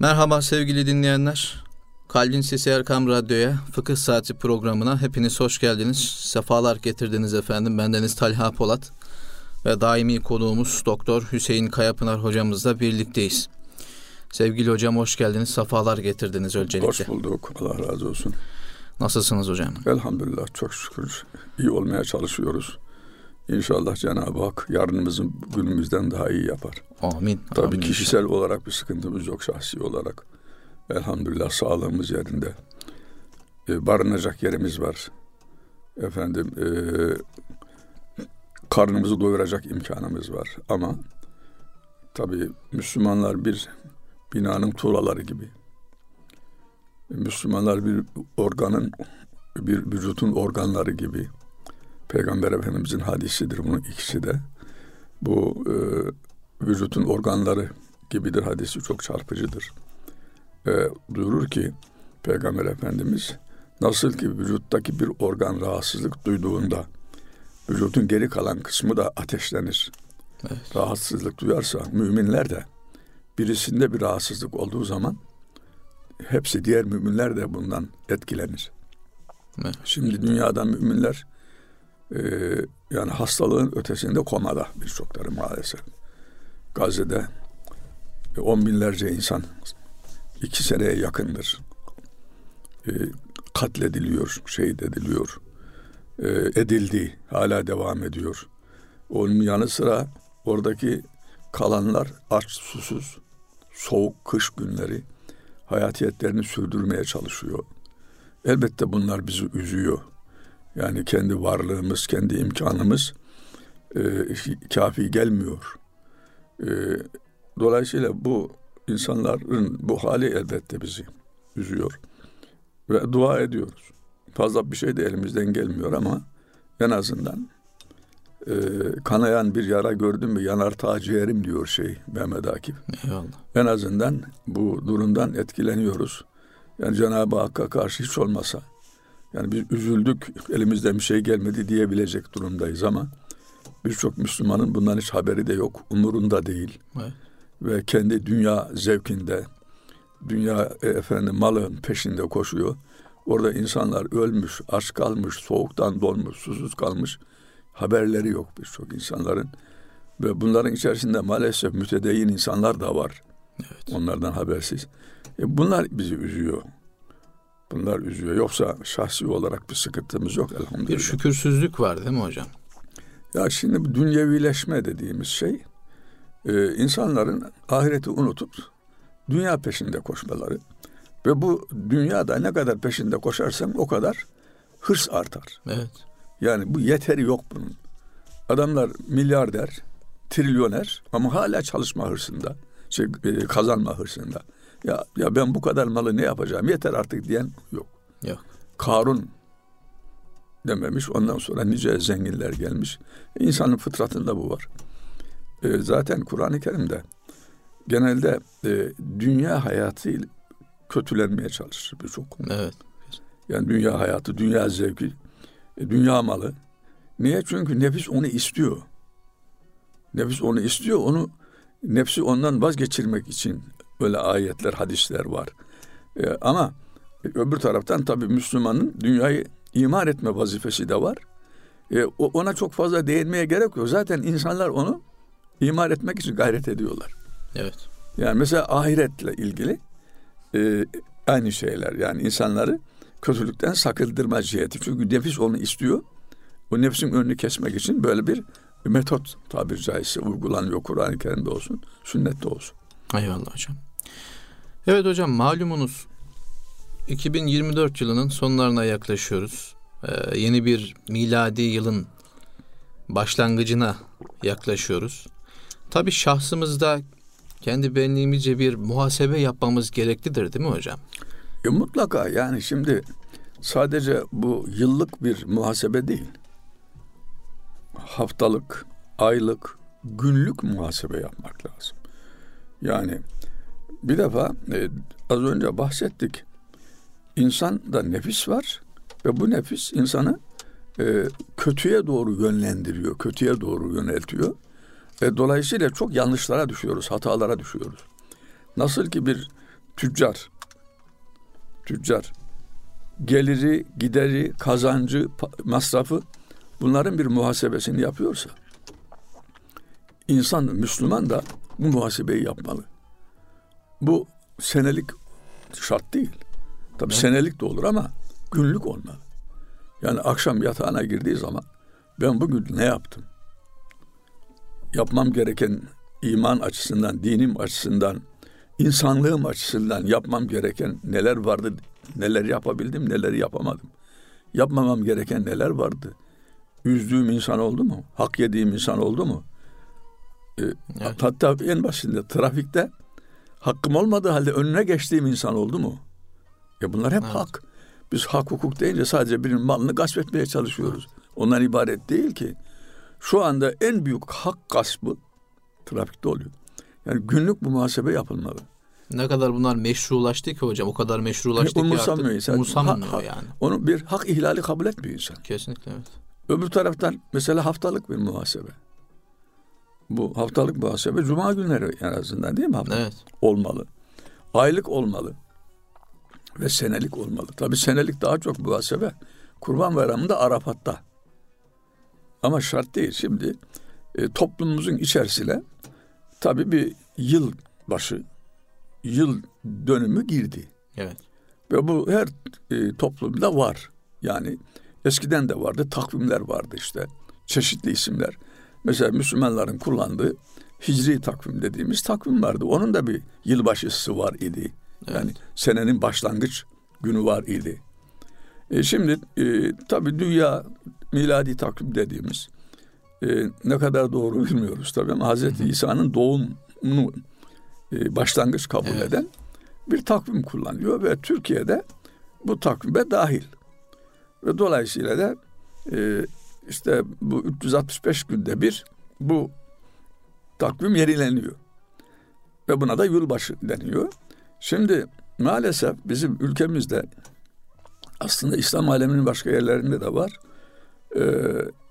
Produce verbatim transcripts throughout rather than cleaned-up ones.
Merhaba sevgili dinleyenler. Kalbin Sesi Erkam Radyo'ya, Fıkıh Saati programına hepiniz hoş geldiniz. Sefalar getirdiniz efendim. Bendeniz Talha Polat ve daimi konuğumuz Doktor Hüseyin Kayapınar hocamızla birlikteyiz. Sevgili hocam hoş geldiniz. Sefalar getirdiniz öncelikle. Hoş bulduk. Allah razı olsun. Nasılsınız hocam? Elhamdülillah, çok şükür iyi olmaya çalışıyoruz. İnşallah Cenab-ı Hak yarınımızın günümüzden daha iyi yapar. Amin. Tabii Amin kişisel inşallah. olarak bir sıkıntımız yok, şahsi olarak. Elhamdülillah sağlığımız yerinde. Ee, barınacak yerimiz var. Efendim e, karnımızı doyuracak imkanımız var. Ama tabii Müslümanlar bir binanın tuğlaları gibi. Müslümanlar bir organın, bir vücudun organları gibi. Peygamber Efendimizin hadisidir bunun ikisi de. Bu e, vücudun organları gibidir hadisi, çok çarpıcıdır. E, duyurur ki Peygamber Efendimiz, nasıl ki vücuttaki bir organ rahatsızlık duyduğunda vücudun geri kalan kısmı da ateşlenir. Evet. Rahatsızlık duyarsa müminler de birisinde bir rahatsızlık olduğu zaman hepsi, diğer müminler de bundan etkilenir. Evet. Şimdi dünyada müminler e, yani hastalığın ötesinde komada birçokları maalesef. Gazze'de e, on binlerce insan iki seneye yakındır e, katlediliyor, şehit ediliyor, e, edildi, hala devam ediyor. Onun yanı sıra oradaki kalanlar aç, susuz, soğuk kış günleri hayatiyetlerini sürdürmeye çalışıyor. Elbette bunlar bizi üzüyor. Yani kendi varlığımız, kendi imkanımız e, kafi gelmiyor. E, dolayısıyla bu insanların bu hali elbette bizi üzüyor. Ve dua ediyoruz. Fazla bir şey de elimizden gelmiyor ama en azından e, kanayan bir yara gördüm mü yanar ta ciğerim diyor şey Mehmet Akif. Eyvallah. En azından bu durumdan etkileniyoruz. Yani Cenab-ı Hakk'a karşı hiç olmasa, yani biz üzüldük, elimizden bir şey gelmedi diyebilecek durumdayız ama birçok Müslümanın bundan hiç haberi de yok, umurunda değil. Evet. Ve kendi dünya zevkinde, dünya e, efendim malın peşinde koşuyor. Orada insanlar ölmüş, aç kalmış, soğuktan donmuş, susuz kalmış. Haberleri yok birçok insanların. Ve bunların içerisinde maalesef mütedeyyin insanlar da var. Evet. Onlardan habersiz. E bunlar bizi üzüyor. Bunlar üzüyor. Yoksa şahsi olarak bir sıkıntımız yok elhamdülillah. Bir şükürsüzlük var değil mi hocam? Ya şimdi bu dünyevileşme dediğimiz şey e, insanların ahireti unutup dünya peşinde koşmaları. Ve bu dünyada ne kadar peşinde koşarsan o kadar hırs artar. Evet. Yani bu yeteri yok bunun. Adamlar milyarder, trilyoner ama hala çalışma hırsında, şey, e, kazanma hırsında. Ya ya ben bu kadar malı ne yapacağım? Yeter artık diyen yok. Yok. Karun dememiş. Ondan sonra nice zenginler gelmiş. İnsanın fıtratında bu var. E, zaten Kur'an-ı Kerim'de genelde e, dünya hayatı kötülenmeye çalışır birçok. Evet. Yani dünya hayatı, dünya zevki, e, dünya malı. Niye? Çünkü nefis onu istiyor. Nefis onu istiyor. Onu nefsi ondan vazgeçirmek için öyle ayetler, hadisler var. Ee, ama öbür taraftan tabii Müslümanın dünyayı imar etme vazifesi de var. Ee, ona çok fazla değinmeye gerek yok. Zaten insanlar onu imar etmek için gayret ediyorlar. Evet. Yani mesela ahiretle ilgili e, aynı şeyler. Yani insanları kötülükten sakındırma ciheti. Çünkü nefis onu istiyor. O nefsin önünü kesmek için böyle bir metot tabiri caizse uygulanıyor. Kur'an-ı Kerim'de olsun, sünnette olsun. Eyvallah hocam. Evet hocam, malumunuz iki bin yirmi dört yılının sonlarına yaklaşıyoruz. Ee, yeni bir miladi yılın başlangıcına yaklaşıyoruz. Tabii şahsımızda kendi benliğimizce bir muhasebe yapmamız gereklidir değil mi hocam? E, mutlaka yani şimdi sadece bu yıllık bir muhasebe değil. Haftalık, aylık, günlük muhasebe yapmak lazım. Yani bir defa e, az önce bahsettik. İnsanda nefis var ve bu nefis insanı e, kötüye doğru yönlendiriyor, kötüye doğru yöneltiyor. E, dolayısıyla çok yanlışlara düşüyoruz, hatalara düşüyoruz. Nasıl ki bir tüccar, tüccar, geliri, gideri, kazancı, masrafı, bunların bir muhasebesini yapıyorsa, insan, Müslüman da bu muhasebeyi yapmalı. Bu senelik şart değil. Tabii evet. Senelik de olur ama günlük olmalı. Yani akşam yatağına girdiği zaman ben bugün ne yaptım? Yapmam gereken iman açısından, dinim açısından, insanlığım açısından yapmam gereken neler vardı, neler yapabildim, neler yapamadım. Yapmamam gereken neler vardı? Üzdüğüm insan oldu mu? Hak yediğim insan oldu mu? Ee, evet. Hatta en başında trafikte hakkım olmadığı halde önüne geçtiğim insan oldu mu? Ya bunlar hep evet. hak. Biz hak hukuk deyince sadece birinin malını gasp etmeye çalışıyoruz. Ondan ibaret değil ki. Şu anda en büyük hak gaspı trafikte oluyor. Yani günlük bu muhasebe yapılmalı. Ne kadar bunlar meşrulaştı ki hocam, o kadar meşrulaştı yani ki artık umursamıyor ha, yani. Onu bir hak ihlali kabul etmiyor insan. Kesinlikle evet. Öbür taraftan mesela haftalık bir muhasebe. Bu haftalık muhasebe cuma günleri en azından değil mi? Haftalık? Evet. Olmalı. Aylık olmalı. Ve senelik olmalı. Tabii senelik daha çok muhasebe. Kurban Bayramı'nda Arafat'ta. Ama şart değil. Şimdi e, toplumumuzun içerisine tabii bir yıl başı, yıl dönümü girdi. Evet. Ve bu her e, toplumda var. Yani eskiden de vardı. Takvimler vardı işte. Çeşitli isimler. Mesela Müslümanların kullandığı Hicri takvim dediğimiz takvim vardı. Onun da bir yılbaşısı var idi. Evet. Yani senenin başlangıç günü var idi. E şimdi e, tabii dünya miladi takvim dediğimiz e, ne kadar doğru bilmiyoruz tabii ama Hazreti İsa'nın doğumunu e, başlangıç kabul evet. eden bir takvim kullanıyor ve Türkiye'de bu takvime dahil. Ve dolayısıyla da e, işte bu üç yüz altmış beş günde bir bu takvim yenileniyor. Ve buna da yılbaşı deniyor. Şimdi maalesef bizim ülkemizde aslında İslam aleminin başka yerlerinde de var. Ee,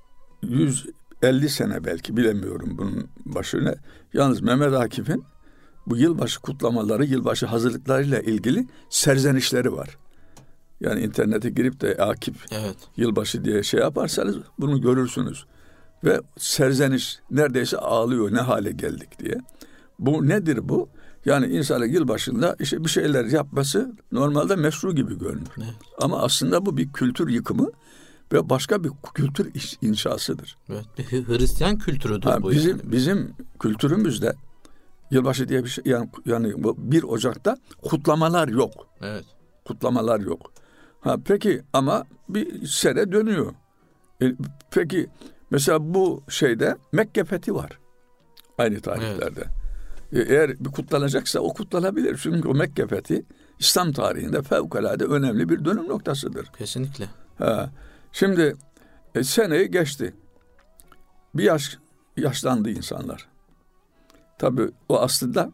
yüz elli sene belki bilemiyorum bunun başına. Yalnız Mehmet Akif'in bu yılbaşı kutlamaları, yılbaşı hazırlıklarıyla ilgili serzenişleri var. Yani internete girip de Akif evet. yılbaşı diye şey yaparsanız bunu görürsünüz. Ve serzeniş neredeyse ağlıyor ne hale geldik diye. Bu nedir bu? Yani insanın yılbaşında işte bir şeyler yapması normalde meşru gibi görünür. Evet. Ama aslında bu bir kültür yıkımı ve başka bir kültür inşasıdır. Evet, bir Hristiyan kültürüdür ha, bu. Bizim yani. bizim kültürümüzde yılbaşı diye bir şey yani, yani bir Ocak'ta kutlamalar yok. Evet. Kutlamalar yok. Ha peki ama bir sene dönüyor. E, peki mesela bu şeyde Mekke fethi var. Aynı tarihlerde. Evet. Eğer bir kutlanacaksa o kutlanabilir. Çünkü o Mekke fethi İslam tarihinde fevkalade önemli bir dönüm noktasıdır. Kesinlikle. Ha, şimdi e, seneyi geçti. Bir yaş yaşlandı insanlar. Tabii o aslında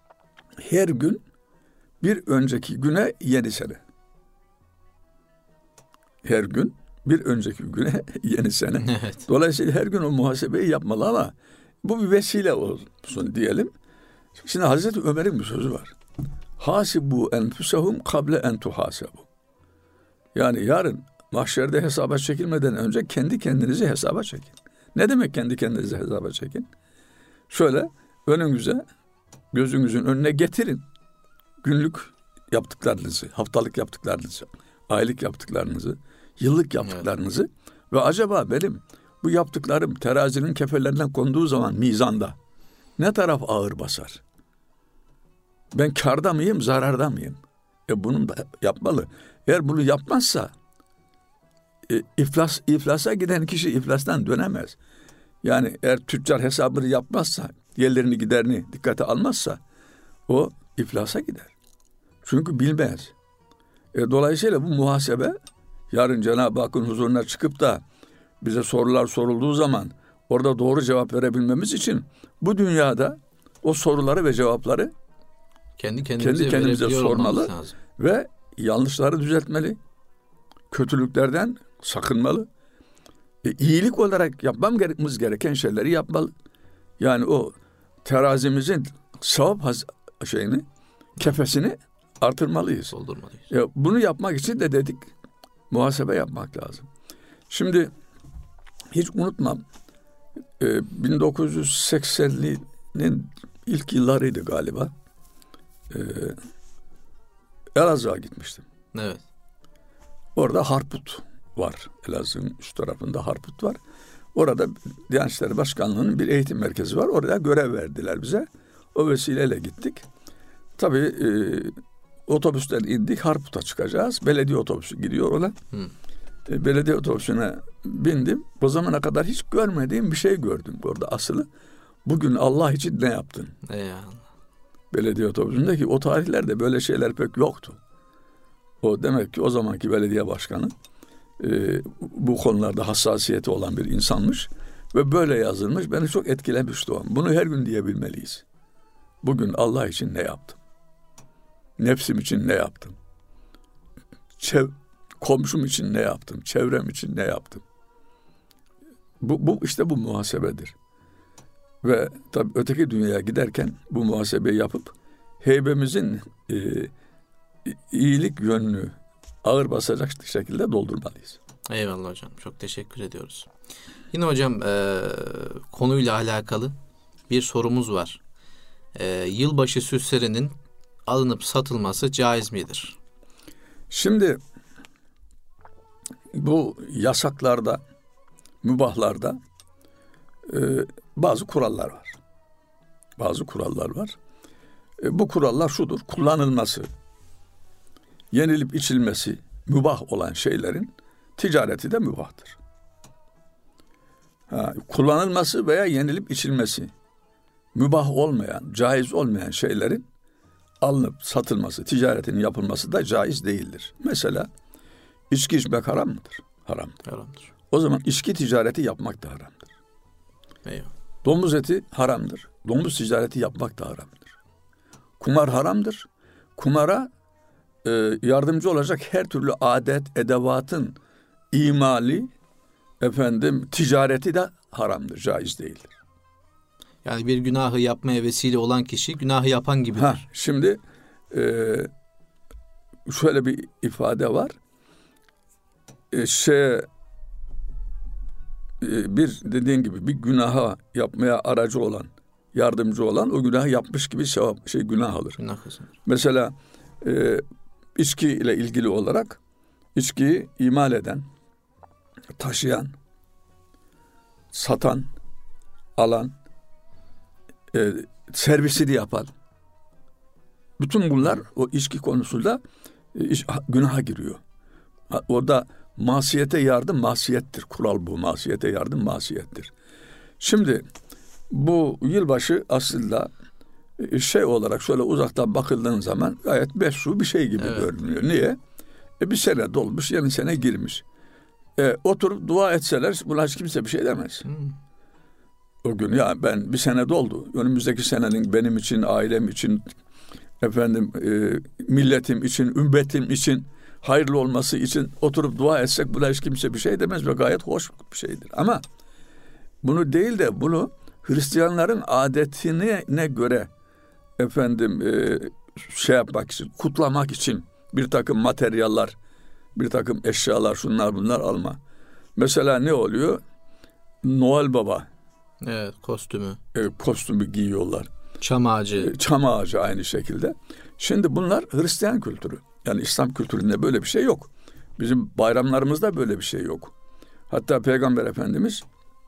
her gün bir önceki güne yeni sene. Her gün bir önceki güne yeni sene. Evet. Dolayısıyla her gün o muhasebeyi yapmalı ama bu bir vesile olsun diyelim. Şimdi Hazreti Ömer'in bir sözü var. Hasibu enfusahum kable en tuhasebu. Yani yarın mahşerde hesaba çekilmeden önce kendi kendinizi hesaba çekin. Ne demek kendi kendinizi hesaba çekin? Şöyle önünüze, gözünüzün önüne getirin. Günlük yaptıklarınızı, haftalık yaptıklarınızı, aylık yaptıklarınızı, yıllık yaptıklarınızı evet. ve acaba benim bu yaptıklarım terazinin kefelerinden konduğu zaman mizanda ne taraf ağır basar? Ben kârda mıyım, zararda mıyım? E bunu da yapmalı. Eğer bunu yapmazsa e, iflas iflasa giden kişi iflastan dönemez. Yani eğer tüccar hesabını yapmazsa, yerlerini giderini dikkate almazsa o iflasa gider. Çünkü bilmez. E, dolayısıyla bu muhasebe yarın Cenab-ı Hakk'ın huzuruna çıkıp da bize sorular sorulduğu zaman orada doğru cevap verebilmemiz için bu dünyada o soruları ve cevapları kendi kendimize, kendi kendimize sormalı ve yanlışları düzeltmeli. Kötülüklerden sakınmalı. E, iyilik olarak yapmamız gereken şeyleri yapmalı. Yani o terazimizin sevap şeyini, kefesini artırmalıyız. Doldurmalıyız. Ya bunu yapmak için de dedik muhasebe yapmak lazım. Şimdi hiç unutmam e, bin dokuz yüz seksenlinin ilk yıllarıydı galiba. E, Elazığ'a gitmiştim. Evet. Orada Harput var. Elazığ'ın üst tarafında Harput var. Orada Diyanet İşleri Başkanlığı'nın bir eğitim merkezi var. Oraya görev verdiler bize. O vesileyle gittik. Tabii e, otobüsten indik. Harput'a çıkacağız. Belediye otobüsü gidiyor ona. E, belediye otobüsüne bindim. O zamana kadar hiç görmediğim bir şey gördüm orada asılı. Bugün Allah için ne yaptın? Eyvallah. Belediye otobüsündeki o tarihlerde böyle şeyler pek yoktu. O demek ki o zamanki belediye başkanı e, bu konularda hassasiyeti olan bir insanmış ve böyle yazılmış. Beni çok etkilemişti o. Bunu her gün diyebilmeliyiz. Bugün Allah için ne yaptım? Nefsim için ne yaptım? Çev komşum için ne yaptım? Çevrem için ne yaptım? Bu, bu işte bu muhasebedir. Ve tabii öteki dünyaya giderken bu muhasebeyi yapıp heybemizin e, iyilik yönünü ağır basacak şekilde doldurmalıyız. Eyvallah hocam. Çok teşekkür ediyoruz. Yine hocam e, konuyla alakalı bir sorumuz var. E, yılbaşı süslerinin alınıp satılması caiz midir? Şimdi bu yasaklarda, mübahlarda e, bazı kurallar var. Bazı kurallar var. E, bu kurallar şudur: kullanılması, yenilip içilmesi mübah olan şeylerin ticareti de mübahtır. Ha, kullanılması veya yenilip içilmesi mübah olmayan, caiz olmayan şeylerin alınıp satılması, ticaretinin yapılması da caiz değildir. Mesela içki içmek haram mıdır? Haramdır. Haramdır. O zaman içki ticareti yapmak da haramdır. Eyvallah. Domuz eti haramdır. Domuz ticareti yapmak da haramdır. Kumar haramdır. Kumara e, yardımcı olacak her türlü adet, edevatın imali, efendim ticareti de haramdır, caiz değildir. Yani bir günahı yapmaya vesile olan kişi günahı yapan gibidir. Ha, şimdi e, şöyle bir ifade var. E, şey, e, bir dediğin gibi bir günaha yapmaya aracı olan, yardımcı olan o günahı yapmış gibi sevap, şey günah alır. Günah kazanır. Mesela e, içki ile ilgili olarak içkiyi imal eden, taşıyan, satan, alan, e, servisini yapan, bütün bunlar o içki konusunda e, iş, günaha giriyor. Orada masiyete yardım masiyettir. Kural bu. Masiyete yardım masiyettir. Şimdi bu yılbaşı aslında şey olarak şöyle uzaktan bakıldığın zaman gayet meşru bir şey gibi evet. görünüyor. Niye? E bir sene dolmuş, yeni sene girmiş. E, oturup dua etseler buna hiç kimse bir şey demez. Hmm. O gün ya ben bir sene doldu. Önümüzdeki senenin benim için, ailem için, efendim e, milletim için, ümmetim için hayırlı olması için oturup dua etsek buna hiç kimse bir şey demez ve gayet hoş bir şeydir. Ama bunu değil de bunu Hristiyanların adetine ne göre efendim e, şey yapmak için, kutlamak için bir takım materyaller, bir takım eşyalar, şunlar bunlar alma. Mesela ne oluyor? Noel Baba. Evet, kostümü. E, kostümü giyiyorlar. Çam ağacı. E, çam ağacı aynı şekilde. Şimdi bunlar Hristiyan kültürü. Yani İslam kültüründe böyle bir şey yok. Bizim bayramlarımızda böyle bir şey yok. Hatta Peygamber Efendimiz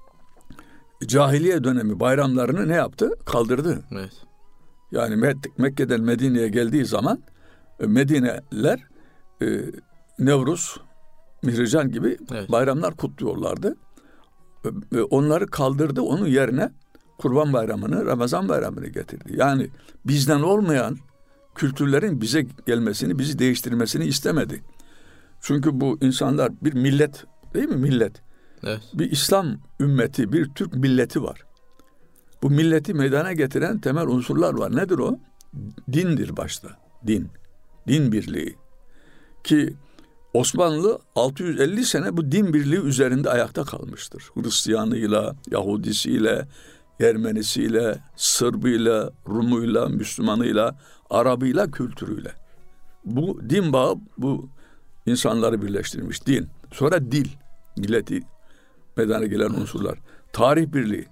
cahiliye dönemi bayramlarını ne yaptı? Kaldırdı. Evet. Yani Mek- Mekke'den Medine'ye geldiği zaman Medine'liler e, Nevruz, Mihrican gibi evet. bayramlar kutluyorlardı. E, onları kaldırdı, onun yerine Kurban Bayramı'nı, Ramazan Bayramı'nı getirdi. Yani bizden olmayan kültürlerin bize gelmesini, bizi değiştirmesini istemedi. Çünkü bu insanlar bir millet, değil mi millet? Evet. Bir İslam ümmeti, bir Türk milleti var. Bu milleti meydana getiren temel unsurlar var. Nedir o? Dindir başta. Din. Din birliği. Ki Osmanlı altı yüz elli sene bu din birliği üzerinde ayakta kalmıştır. Hristiyanıyla, Yahudisiyle, Ermenisiyle, Sırbıyla, Rumuyla, Müslümanıyla, Arabıyla, kültürüyle. Bu din bağı bu insanları birleştirmiş. Din. Sonra dil. Milleti meydana gelen evet. unsurlar. Tarih birliği.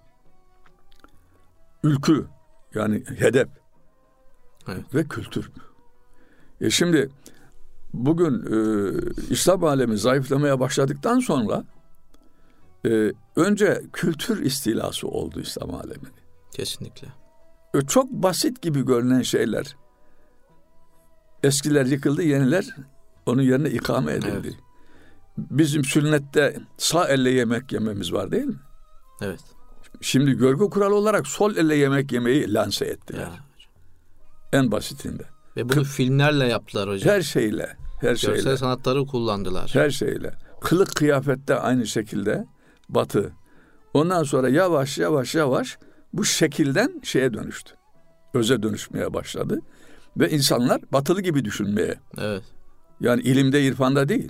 Ülkü. Yani hedef. Evet. Ve kültür. E şimdi bugün e, İslam alemi zayıflamaya başladıktan sonra e, önce kültür istilası oldu İslam aleminin. Kesinlikle. E, çok basit gibi görünen şeyler. Eskiler yıkıldı, yeniler onun yerine ikame edildi. Evet. Bizim sünnette sağ elle yemek yememiz var değil mi? Evet. Şimdi görgü kuralı olarak sol elle yemek yemeyi lanse ettiler. Ya. En basitinde. Ve bunu Kı- filmlerle yaptılar hocam. Her şeyle. Her Görsel şeyle. sanatları kullandılar. Her şeyle. Kılık kıyafette aynı şekilde Batı. Ondan sonra yavaş yavaş yavaş bu şekilden şeye dönüştü. Öze dönüşmeye başladı. Ve insanlar batılı gibi düşünmeye. Evet. Yani ilimde, irfanda değil.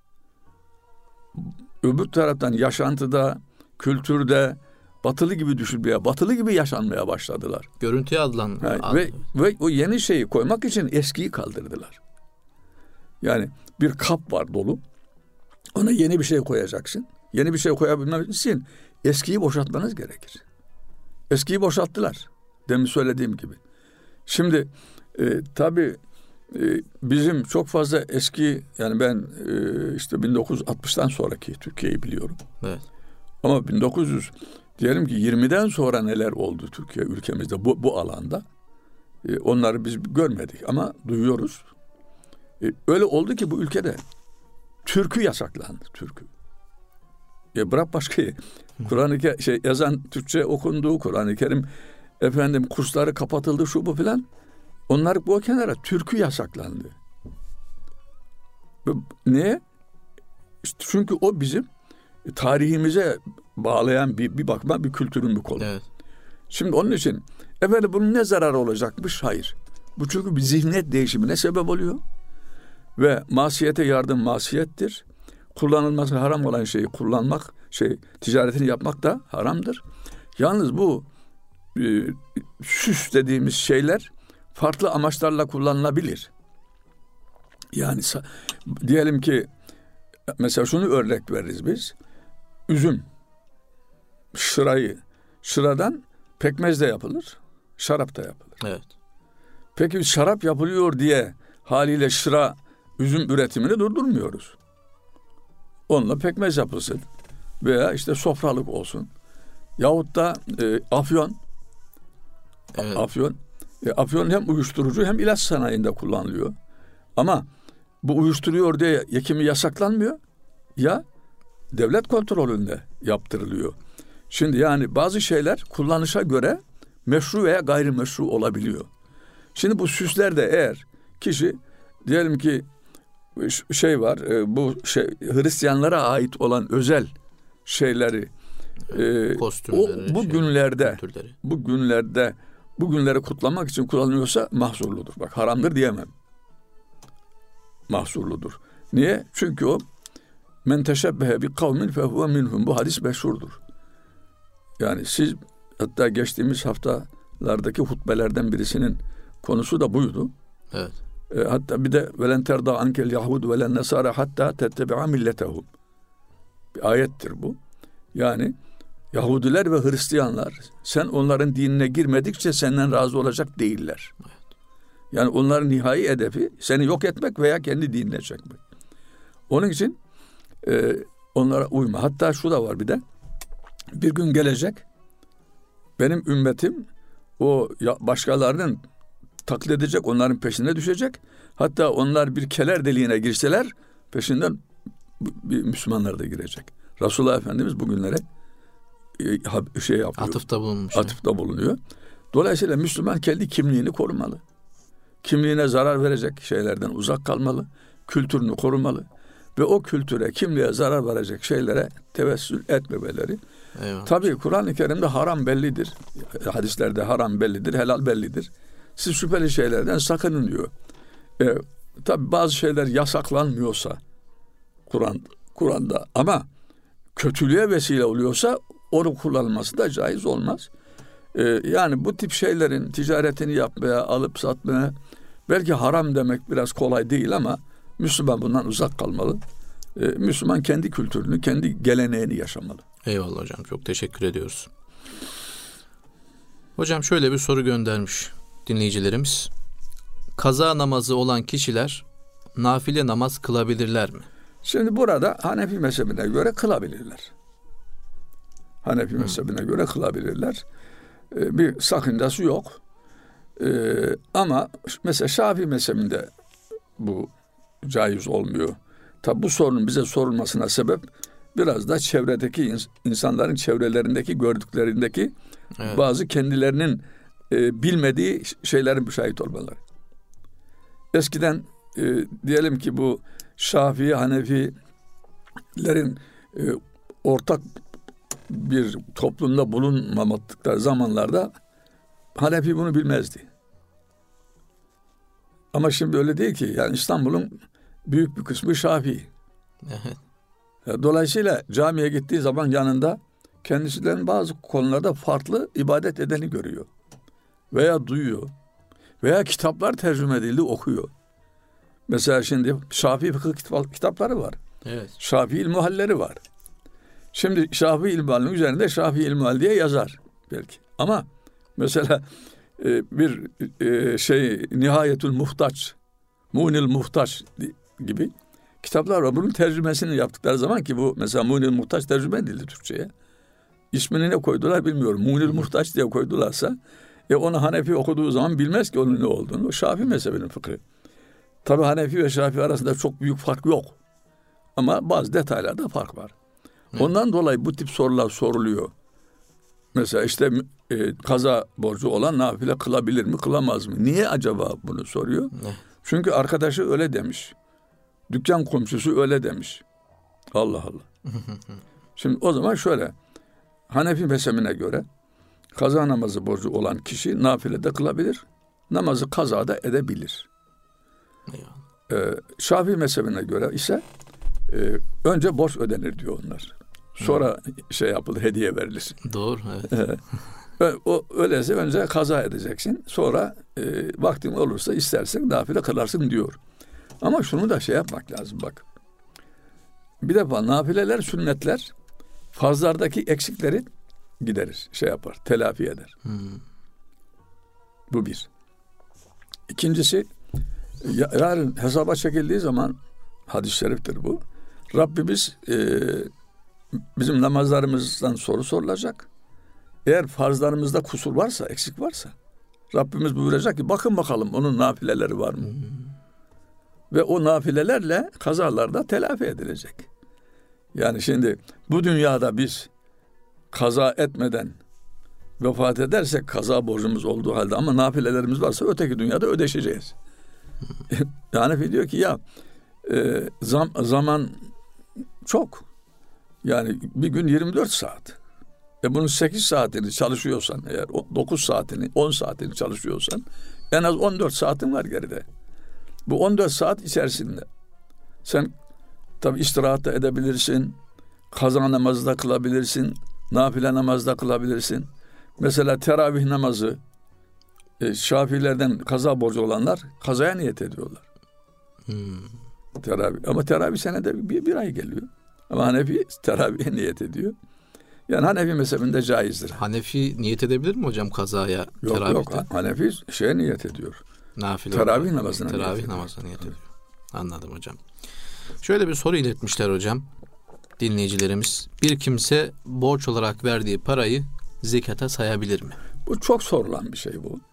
Öbür taraftan yaşantıda, kültürde batılı gibi düşünmeye, batılı gibi yaşanmaya başladılar. Görüntüye adılan. Yani ad... ve, ve o yeni şeyi koymak için eskiyi kaldırdılar. Yani bir kap var dolu. Ona yeni bir şey koyacaksın. Yeni bir şey koyabilmek için eskiyi boşaltmanız gerekir. Eskiyi boşalttılar. Demin söylediğim gibi. Şimdi e, tabii e, bizim çok fazla eski, yani ben e, işte bin dokuz yüz altmıştan sonraki Türkiye'yi biliyorum. Evet. Ama bin dokuz yüz diyelim ki yirmiden sonra neler oldu Türkiye ülkemizde bu bu alanda? E, onları biz görmedik ama duyuyoruz. E, öyle oldu ki bu ülkede türkü yasaklandı, türkü. Ya bırak başkayı. Kur'an-ı Kerim şey yazan Türkçe okundu, Kur'an-ı Kerim efendim kursları kapatıldı, şu bu filan. Onlar bu kenara türkü yasaklandı. Niye? İşte çünkü o bizim tarihimize bağlayan bir, bir bakma bir kültürün bir kolu. Evet. Şimdi onun için efendim bunun ne zararı olacakmış? Hayır. Bu çünkü bir zihniyet değişimine sebep oluyor. Ve masiyete yardım masiyettir. Kullanılması haram olan şeyi kullanmak, şey ticaretini yapmak da haramdır. Yalnız bu e, süs dediğimiz şeyler farklı amaçlarla kullanılabilir. Yani diyelim ki mesela şunu örnek veririz biz. Üzüm, şırayı, şıradan pekmez de yapılır, şarap da yapılır. Evet. Peki şarap yapılıyor diye haliyle şıra, üzüm üretimini durdurmuyoruz. Onunla pekmez yapılsın veya işte sofralık olsun. Yahut da e, afyon, evet. afyon, e, afyon hem uyuşturucu hem ilaç sanayinde kullanılıyor. Ama bu uyuşturuyor diye ekimi yasaklanmıyor ya devlet kontrolünde yaptırılıyor. Şimdi yani bazı şeyler kullanışa göre meşru veya gayrimeşru olabiliyor. Şimdi bu süsler de eğer kişi diyelim ki şey var, bu şey Hristiyanlara ait olan özel şeyleri e, o bu şey, günlerde kültürleri. bu günlerde bu günleri kutlamak için kullanılıyorsa mahzurludur. Bak haramdır diyemem. Mahzurludur. Niye? Çünkü o men teşebbehe bi kavmin fehuve minhum. Bu hadis meşhurdur. Yani siz hatta geçtiğimiz haftalardaki hutbelerden birisinin konusu da buydu. Evet. E, hatta bir de velen terda ankel yahud velen nesara hatta tettebi'a milletehum. Bir ayettir bu. Yani Yahudiler ve Hristiyanlar sen onların dinine girmedikçe senden razı olacak değiller. Evet. Yani onların nihai hedefi seni yok etmek veya kendi dinine çekmek. Onun için e, onlara uyma. Hatta şu da var bir de. Bir gün gelecek benim ümmetim o başkalarının taklit edecek, onların peşine düşecek. Hatta onlar bir keler deliğine girseler peşinden bir Müslümanlar da girecek. Resulullah Efendimiz bugünlere şey yapıyor. Atıfta bulunmuş. Atıfta bulunuyor. Dolayısıyla Müslüman kendi kimliğini korumalı. Kimliğine zarar verecek şeylerden uzak kalmalı. Kültürünü korumalı. Ve o kültüre, kimliğe zarar verecek şeylere tevessül etmemeleri. Eyvallah. Tabii Kur'an-ı Kerim'de haram bellidir. Hadislerde haram bellidir, helal bellidir. Siz şüpheli şeylerden sakının diyor. E, tabii bazı şeyler yasaklanmıyorsa Kur'an Kur'an'da ama kötülüğe vesile oluyorsa onu kullanılması da caiz olmaz. E, yani bu tip şeylerin ticaretini yapmaya, alıp satmaya Belki haram demek biraz kolay değil ama Müslüman bundan uzak kalmalı. Ee, Müslüman kendi kültürünü, kendi geleneğini yaşamalı. Eyvallah hocam, çok teşekkür ediyoruz. Hocam şöyle bir soru göndermiş dinleyicilerimiz. Kaza namazı olan kişiler nafile namaz kılabilirler mi? Şimdi burada Hanefi mezhebine göre kılabilirler. Hanefi hmm. mezhebine göre kılabilirler. Ee, bir sakıncası yok. Ee, ama mesela Şafii mezhebinde bu caiz olmuyor. Tabi bu sorunun bize sorulmasına sebep biraz da çevredeki ins- insanların çevrelerindeki gördüklerindeki evet. bazı kendilerinin e, bilmediği şeylerin müşahit olmaları. Eskiden e, diyelim ki bu Şafii, Hanefilerin e, ortak bir toplumda bulunmamaktağı zamanlarda Hanefi bunu bilmezdi. Ama şimdi öyle değil ki. Yani İstanbul'un büyük bir kısmı Şafii. Evet. Dolayısıyla camiye gittiği zaman yanında kendisinden bazı konularda farklı ibadet edeni görüyor. Veya duyuyor. Veya kitaplar tercüme edildi, okuyor. Mesela şimdi Şafii fıkıh kitapları var. Evet. Şafii ilmihalleri var. Şimdi Şafii ilmihalinin üzerinde Şafii ilmihal diye yazar belki. Ama mesela e, bir e, şey Nihayetül Muhtaç, Munil Muhtaç gibi kitaplar var. Bunun tercümesini yaptıkları zaman ki bu mesela Munil Muhtaç tercüme edildi Türkçe'ye. İsmini ne koydular bilmiyorum. Munil Muhtaç diye koydularsa e onu Hanefi okuduğu zaman bilmez ki onun ne olduğunu. O Şafii mezhebinin fıkhı. Tabi Hanefi ve Şafii arasında çok büyük fark yok. Ama bazı detaylarda fark var. Hı. Ondan dolayı bu tip sorular soruluyor. Mesela işte e, kaza borcu olan nafile kılabilir mi, kılamaz mı? Niye acaba bunu soruyor? Hı. Çünkü arkadaşı öyle demiş. Dükkan komşusu öyle demiş. Allah Allah. Şimdi o zaman şöyle. Hanefi mezhebine göre kaza namazı borcu olan kişi nafilede kılabilir. Namazı kazada edebilir. Ee, Şafii mezhebine göre ise e, önce borç ödenir diyor onlar. Sonra Hı. şey yapılır, hediye verilir. Doğru, evet. Ee, o öyleyse önce kaza edeceksin. Sonra e, vaktin olursa istersen nafile kılarsın diyor. Ama şunu da şey yapmak lazım bak. Bir defa nafileler, sünnetler farzlardaki eksikleri giderir, şey yapar, telafi eder. Hmm. Bu bir. İkincisi, yarın hesaba çekildiği zaman hadis-i şeriftir bu. Rabbimiz e, bizim namazlarımızdan soru sorulacak. Eğer farzlarımızda kusur varsa, eksik varsa Rabbimiz buyuracak ki bakın bakalım onun nafileleri var mı? Hmm. Ve o nafilelerle kazalarda telafi edilecek. Yani şimdi bu dünyada biz kaza etmeden vefat edersek kaza borcumuz olduğu halde ama nafilelerimiz varsa öteki dünyada ödeşeceğiz. Yani diyor ki ya e, zam, zaman çok. Yani bir gün yirmi dört saat. E bunun sekiz saatini çalışıyorsan eğer dokuz saatini on saatini çalışıyorsan en az on dört saatin var geride. Bu on dört saat içerisinde sen tabi istirahat da edebilirsin, kaza namazı da kılabilirsin, nafile namazı da kılabilirsin. Mesela teravih namazı, e, Şafiilerden kaza borcu olanlar kazaya niyet ediyorlar. Hmm. Teravih. Ama teravih senede bir, bir ay geliyor. Ama Hanefi teravihe niyet ediyor. Yani Hanefi mezhebinde caizdir. Hanefi niyet edebilir mi hocam kazaya? Yok teravihte? Yok. Hanefi şeye niyet ediyor. Nafile teravih namazına teravih niyet namazına niyet ediyor. Anladım hocam. Şöyle bir soru iletmişler hocam dinleyicilerimiz. Bir kimse borç olarak verdiği parayı zekata sayabilir mi? Bu çok sorulan bir şey bu.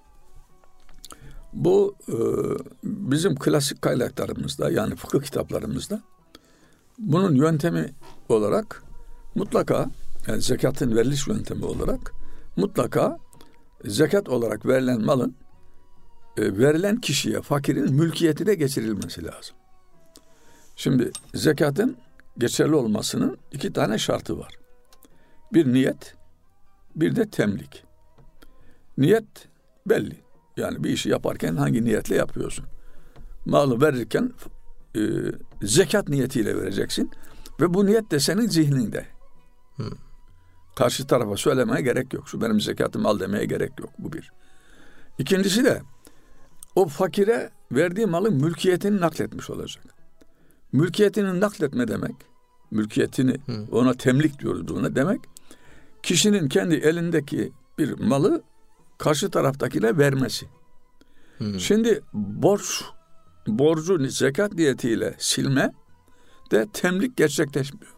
Bu e, bizim klasik kaynaklarımızda yani fıkıh kitaplarımızda bunun yöntemi olarak mutlaka yani zekatın veriliş yöntemi olarak mutlaka zekat olarak verilen malın e, verilen kişiye, fakirin mülkiyetine geçirilmesi lazım. Şimdi zekatın geçerli olmasının iki tane şartı var. Bir niyet, bir de temlik. Niyet belli. Yani bir işi yaparken hangi niyetle yapıyorsun? Malı verirken e, zekat niyetiyle vereceksin ve bu niyet de senin zihninde. Hmm. Karşı tarafa söylemeye gerek yok. Şu benim zekatımı al demeye gerek yok. Bu bir. İkincisi de o fakire verdiği malın mülkiyetini nakletmiş olacak. Mülkiyetini nakletme demek, mülkiyetini Hı. ona temlik diyoruz buna demek, kişinin kendi elindeki bir malı karşı taraftakine vermesi. Hı. Şimdi borç, borcu zekat niyetiyle silme de temlik gerçekleşmiyor.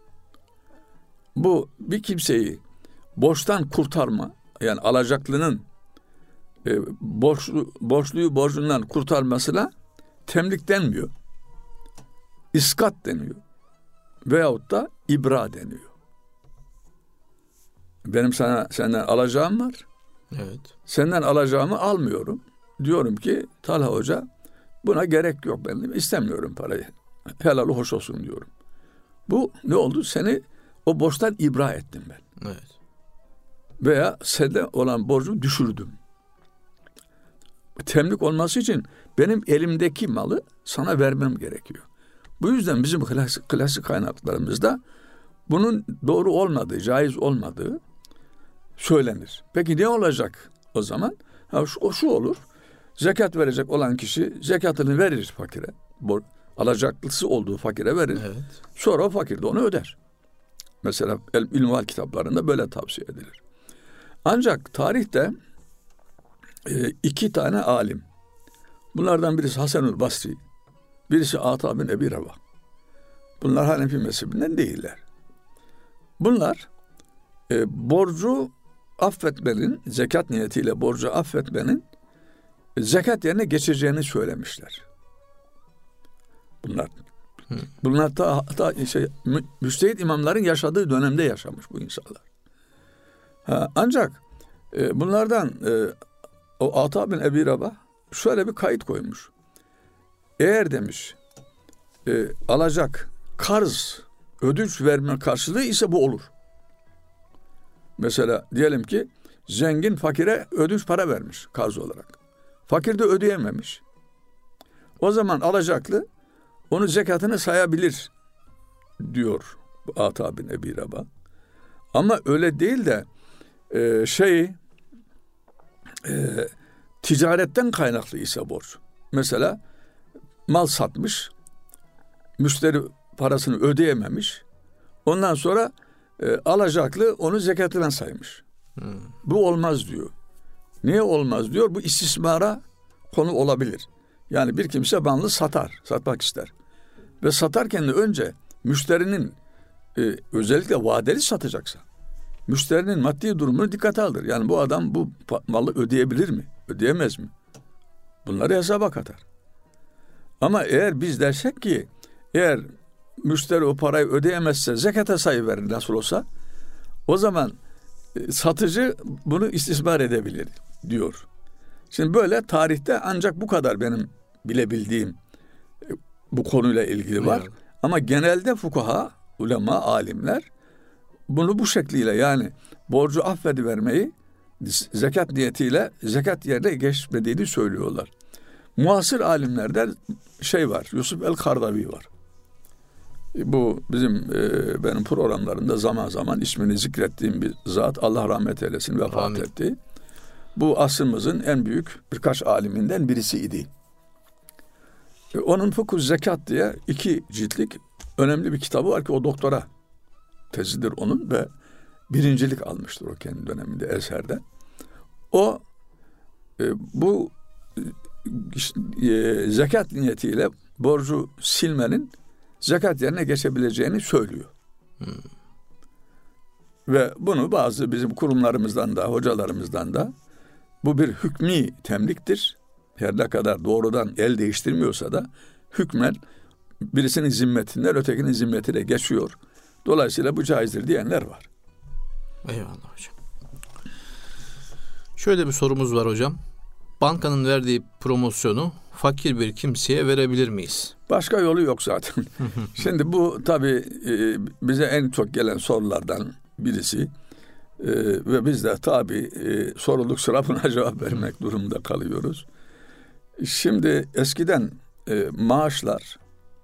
Bu bir kimseyi borçtan kurtarma, yani alacaklının e, borçlu, borçluyu borcundan kurtarmasına temlik denmiyor. İskat deniyor. Veyahut da ibra deniyor. Benim sana senden alacağım var. Evet. Senden alacağımı almıyorum. Diyorum ki Talha Hoca, buna gerek yok, ben istemiyorum parayı. Helalı hoş olsun diyorum. Bu ne oldu? Seni o borçtan ibra ettim ben. Evet. Veya sende olan borcu düşürdüm. Temlik olması için benim elimdeki malı sana vermem gerekiyor. Bu yüzden bizim klasik, klasik kaynaklarımızda bunun doğru olmadığı, caiz olmadığı söylenir. Peki ne olacak o zaman? Ha, şu, o şu olur. Zekat verecek olan kişi zekatını verir fakire. Bor, alacaklısı olduğu fakire verir. Evet. Sonra o fakir de onu öder. Mesela ilmihal kitaplarında böyle tavsiye edilir. Ancak tarihte e, iki tane alim. Bunlardan birisi Hasan-ül Basri, birisi Ata bin Ebi Rabah. Bunlar Hanefi mezhebinden değiller. Bunlar e, borcu affetmenin, zekat niyetiyle borcu affetmenin e, zekat yerine geçeceğini söylemişler. Bunlar. Hı. Bunlar ta, ta şey, müçtehit imamların yaşadığı dönemde yaşamış bu insanlar. Ha, ancak e, bunlardan e, o Ata bin Ebi Rabah şöyle bir kayıt koymuş. Eğer demiş e, alacak karz, ödünç verme karşılığı ise bu olur. Mesela diyelim ki zengin fakire ödünç para vermiş karz olarak. Fakir de ödeyememiş. O zaman alacaklı onu zekatını sayabilir diyor Ata bin Ebi Rabah. Ama öyle değil de e, şey e, ticaretten kaynaklıysa borç. Mesela mal satmış, müşteri parasını ödeyememiş. Ondan sonra e, alacaklı onu zekatına saymış. Hmm. Bu olmaz diyor. Niye olmaz diyor? Bu istismara konu olabilir. Yani bir kimse malı satar, satmak ister. Ve satarken de önce müşterinin e, özellikle vadeli satacaksa müşterinin maddi durumunu dikkate alır. Yani bu adam bu malı ödeyebilir mi? Ödeyemez mi? Bunları hesaba katar. Ama eğer biz dersek ki eğer müşteri o parayı ödeyemezse zekata sayıverir nasıl olsa, o zaman e, satıcı bunu istismar edebilir diyor. Şimdi böyle tarihte ancak bu kadar benim bilebildiğim e, bu konuyla ilgili var. Evet. Ama genelde fukaha, ulema, alimler bunu bu şekliyle, yani borcu affedivermeyi zekat niyetiyle zekat yerine geçmediğini söylüyorlar. Muasır alimlerden şey var, Yusuf el-Kardavi var. Bu bizim e, benim programlarında zaman zaman ismini zikrettiğim bir zat, Allah rahmet eylesin, vefat Amin. etti. Bu asrımızın en büyük birkaç aliminden birisiydi. E, onun Fıkh-ı Zekat diye iki ciltlik önemli bir kitabı var ki o doktora tezidir onun ve birincilik almıştır o kendi döneminde eserde. O e, bu e, zekat niyetiyle borcu silmenin zekat yerine geçebileceğini söylüyor. Hmm. Ve bunu bazı bizim kurumlarımızdan da, hocalarımızdan da bu bir hükmî temliktir. Her ne kadar doğrudan el değiştirmiyorsa da hükmen birisinin zimmetinden ötekinin zimmetine geçiyor. Dolayısıyla bu caizdir diyenler var. Eyvallah hocam. Şöyle bir sorumuz var hocam. Bankanın verdiği promosyonu fakir bir kimseye verebilir miyiz? Başka yolu yok zaten. Şimdi bu tabii e, bize en çok gelen sorulardan birisi e, ve biz de tabii e, soruluk sıra buna cevap vermek durumunda kalıyoruz. Şimdi eskiden e, maaşlar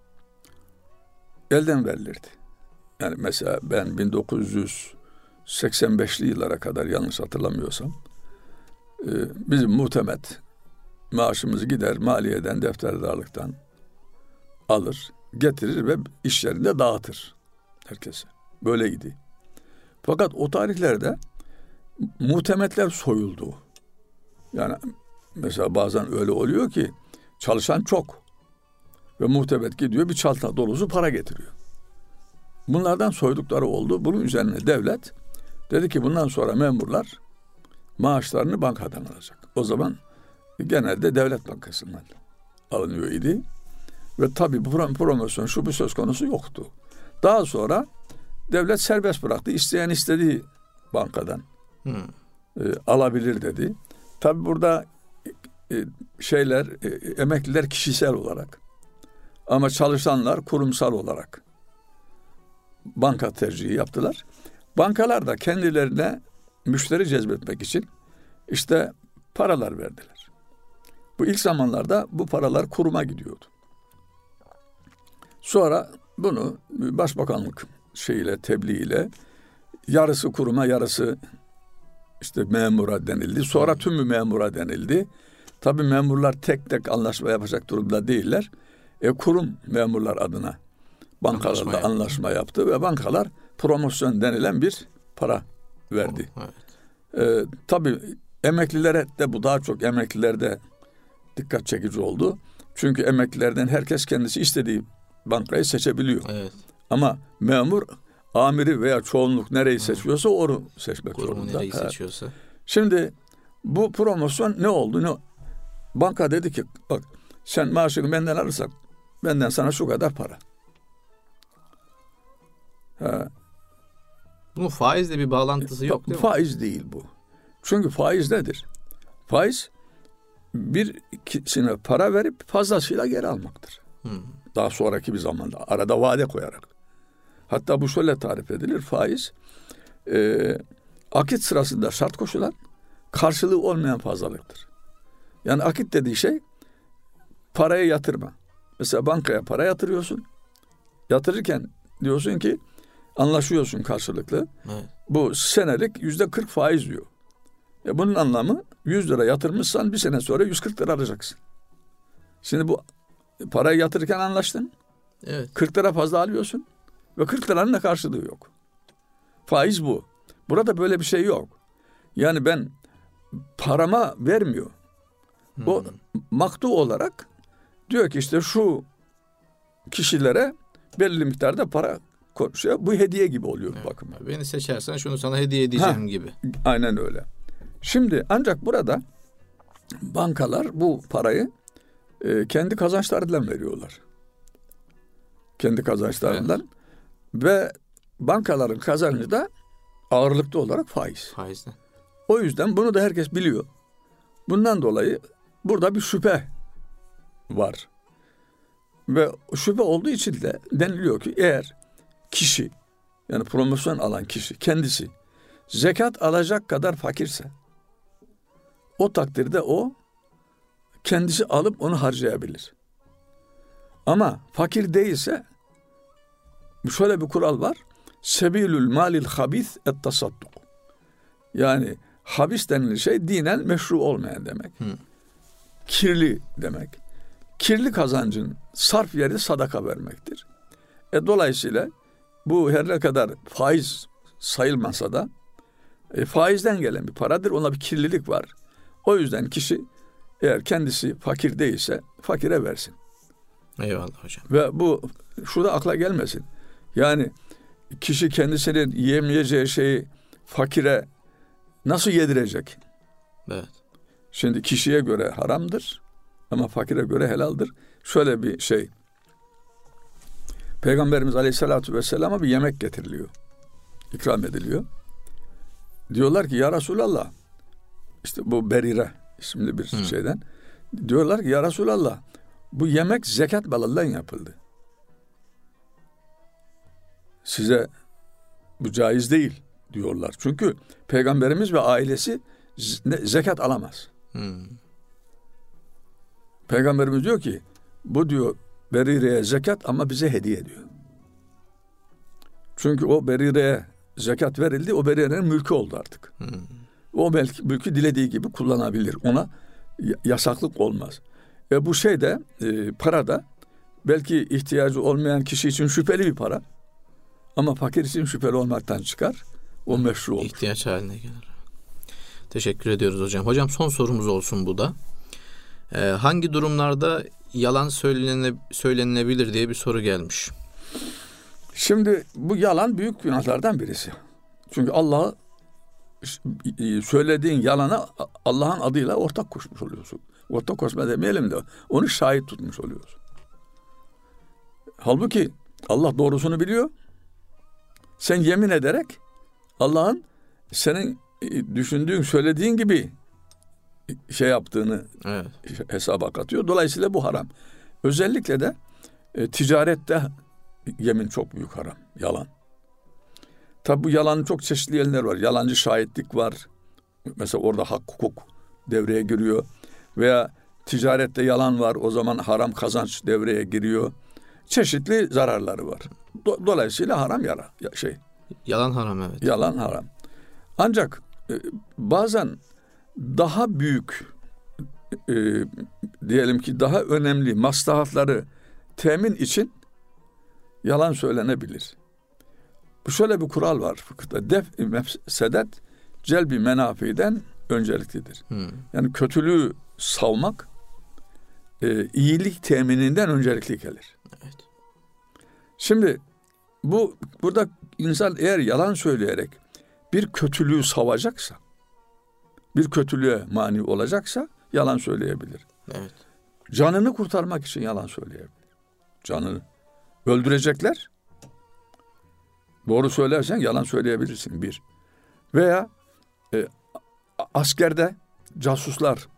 elden verilirdi. Yani mesela ben bin dokuz yüz seksen beşli yıllara kadar yanlış hatırlamıyorsam e, bizim muhtemet maaşımızı gider maliyeden, defterdarlıktan alır, getirir ve iş yerinde dağıtır herkese. Böyleydi. Fakat o tarihlerde muhtemetler soyuldu. Yani mesela bazen öyle oluyor ki çalışan çok ve muhtemet gidiyor bir çanta dolusu para getiriyor. Bunlardan soydukları oldu. Bunun üzerine devlet dedi ki bundan sonra memurlar maaşlarını bankadan alacak. O zaman genelde devlet bankasından alınıyor idi. Ve tabii bu promosyon şu bir söz konusu yoktu. Daha sonra devlet serbest bıraktı. İsteyen istediği bankadan hmm. e, alabilir dedi. Tabii burada e, şeyler, e, emekliler kişisel olarak ama çalışanlar kurumsal olarak banka tercihi yaptılar. Bankalar da kendilerine müşteri cezbetmek için işte paralar verdiler. Bu ilk zamanlarda bu paralar kuruma gidiyordu. Sonra bunu başbakanlık şeyiyle, tebliğiyle yarısı kuruma, yarısı işte memura denildi. Sonra tümü memura denildi. Tabii memurlar tek tek anlaşma yapacak durumda değiller. E, kurum memurlar adına bankalarla anlaşma, anlaşma yaptı ve bankalar promosyon denilen bir para verdi. Oh, evet. E, tabii emeklilere de bu daha çok emeklilerde dikkat çekici oldu. Çünkü emeklilerden herkes kendisi istediği bankayı seçebiliyor. Evet. Ama memur amiri veya çoğunluk nereyi seçiyorsa onu seçmek Kurumu zorunda. nereyi evet. seçiyorsa. Şimdi bu promosyon ne oldu? Ne? Banka dedi ki bak sen maaşını benden alırsak benden sana şu kadar para. Ha. Bunun faizle bir bağlantısı yok değil mi? Faiz değil bu. Çünkü faiz nedir? Faiz bir kişine para verip fazlasıyla geri almaktır. Hmm. Daha sonraki bir zamanda arada vade koyarak. Hatta bu şöyle tarif edilir. Faiz e, akit sırasında şart koşulan karşılığı olmayan fazlalıktır. Yani akit dediği şey paraya yatırma. Mesela bankaya para yatırıyorsun. Yatırırken diyorsun ki anlaşıyorsun karşılıklı. Evet. Bu senelik yüzde kırk faiz diyor. E bunun anlamı yüz lira yatırmışsan bir sene sonra yüz kırk lira alacaksın. Şimdi bu parayı yatırırken anlaştın. Evet. kırk lira fazla alıyorsun. Ve kırk liranın da karşılığı yok. Faiz bu. Burada böyle bir şey yok. Yani ben parama vermiyor. Hmm. O maktu olarak diyor ki işte şu kişilere belli miktarda para konuşuyor. Bu hediye gibi oluyor evet. Bakın. Beni seçersen şunu sana hediye edeceğim ha, gibi. Aynen öyle. Şimdi ancak burada bankalar bu parayı e, kendi kazançlarından veriyorlar. Kendi kazançlarından. Evet. Ve bankaların kazancı da ağırlıklı olarak faiz. Faizden. O yüzden bunu da herkes biliyor. Bundan dolayı burada bir şüphe var. Ve şüphe olduğu için de deniliyor ki eğer kişi yani promosyon alan kişi kendisi zekat alacak kadar fakirse o takdirde o kendisi alıp onu harcayabilir. Ama fakir değilse şöyle bir kural var. Sebilül malil habis et tasadduk. Yani habis denilen şey dinen meşru olmayan demek. Hı. Kirli demek. Kirli kazancın sarf yeri sadaka vermektir. E dolayısıyla bu her ne kadar faiz sayılmasa da e, faizden gelen bir paradır. Ona bir kirlilik var. O yüzden kişi eğer kendisi fakir değilse fakire versin. Eyvallah hocam. Ve bu şurada akla gelmesin. Yani kişi kendisinin yiyemeyeceği şeyi fakire nasıl yedirecek? Evet. Şimdi kişiye göre haramdır ama fakire göre helaldir. Şöyle bir şey. Peygamberimiz Aleyhisselatü Vesselam'a bir yemek getiriliyor. İkram ediliyor. Diyorlar ki ya Resulallah işte bu Berire isimli bir Hı. şeyden. Diyorlar ki ya Resulallah bu yemek zekat malından yapıldı. Size bu caiz değil diyorlar. Çünkü Peygamberimiz ve ailesi zekat alamaz. Hmm. Peygamberimiz diyor ki bu diyor Berire'ye zekat ama bize hediye diyor. Çünkü o Berire'ye zekat verildi. O Berire'nin mülkü oldu artık. Hmm. O belki mülkü dilediği gibi kullanabilir. Ona yasaklık olmaz. E bu şey de e, para da belki ihtiyacı olmayan kişi için şüpheli bir para. Ama fakir için şüpheli olmaktan çıkar. O meşru olur. İhtiyaç haline gelir. Teşekkür ediyoruz hocam. Hocam son sorumuz olsun bu da. Ee, hangi durumlarda yalan söylene, söylenilebilir diye bir soru gelmiş. Şimdi bu yalan büyük günahlardan birisi. Çünkü Allah söylediğin yalana Allah'ın adıyla ortak koşmuş oluyorsun. Ortak koşma demeyelim de onu şahit tutmuş oluyorsun. Halbuki Allah doğrusunu biliyor. Sen yemin ederek Allah'ın senin düşündüğün, söylediğin gibi şey yaptığını evet. hesaba katıyor. Dolayısıyla bu haram. Özellikle de e, ticarette yemin çok büyük haram. Yalan. Tabi bu yalanın çok çeşitli yerler var. Yalancı şahitlik var. Mesela orada hak hukuk devreye giriyor. Veya ticarette yalan var. O zaman haram kazanç devreye giriyor. Çeşitli zararları var. Do- Dolayısıyla haram yara şey. Yalan haram evet. Yalan haram. Ancak e, bazen daha büyük e, diyelim ki daha önemli maslahatları temin için yalan söylenebilir. Bu şöyle bir kural var fıkıhta. Def-i mefsedet celbi menafiden önceliklidir. Hmm. Yani kötülüğü savmak e, iyilik temininden öncelikli gelir. Evet. Şimdi bu burada insan eğer yalan söyleyerek bir kötülüğü savacaksa, bir kötülüğe mani olacaksa yalan söyleyebilir. Evet. Canını kurtarmak için yalan söyleyebilir. Canını öldürecekler. Doğru söylersen yalan söyleyebilirsin bir. Veya e, askerde casuslar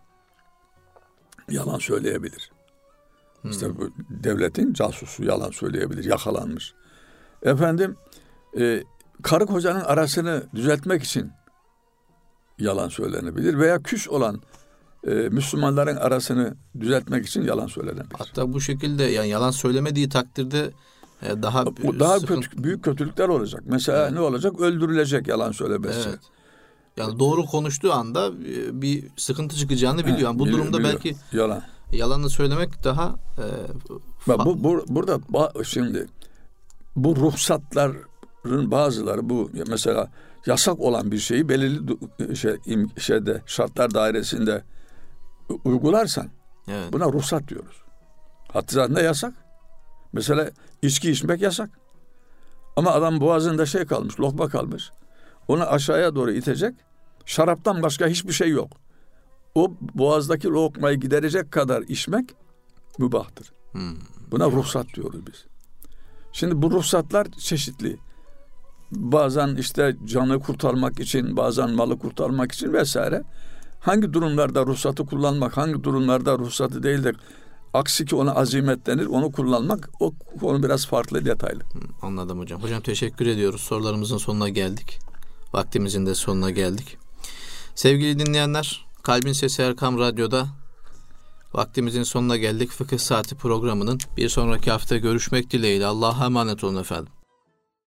yalan söyleyebilir. Hmm. İşte bu devletin casusu yalan söyleyebilir. Yakalanmış. Efendim e, karı kocanın arasını düzeltmek için yalan söylenebilir. Veya küs olan e, Müslümanların arasını düzeltmek için yalan söylenebilir. Hatta bu şekilde yani yalan söylemediği takdirde e, daha daha kötü, büyük kötülükler olacak. Mesela evet. ne olacak? Öldürülecek yalan söylemesi. Evet. Yani doğru konuştuğu anda bir sıkıntı çıkacağını biliyor. Yani bu biliyor, durumda biliyor. Belki yalan. Yalanı söylemek daha e, Bak, bu, bu burada şimdi bu ruhsatların bazıları bu mesela yasak olan bir şeyi belirli şey, şeyde şartlar dairesinde uygularsan evet. buna ruhsat diyoruz. Hatta zaten yasak. Mesela içki içmek yasak. Ama adam boğazında şey kalmış, lokma kalmış. Onu aşağıya doğru itecek. Şaraptan başka hiçbir şey yok. O boğazdaki lokmayı giderecek kadar içmek mübahtır. Hmm. Buna ruhsat diyoruz biz. Şimdi bu ruhsatlar çeşitli. Bazen işte canı kurtarmak için, bazen malı kurtarmak için vesaire. Hangi durumlarda ruhsatı kullanmak, hangi durumlarda ruhsatı değil de aksi ki ona azimet denir, onu kullanmak o konu biraz farklı, detaylı. Anladım hocam. Hocam teşekkür ediyoruz. Sorularımızın sonuna geldik. Vaktimizin de sonuna geldik. Sevgili dinleyenler, Kalbin Sesi Erkam Radyo'da vaktimizin sonuna geldik. Fıkıh Saati programının bir sonraki hafta görüşmek dileğiyle. Allah'a emanet olun efendim.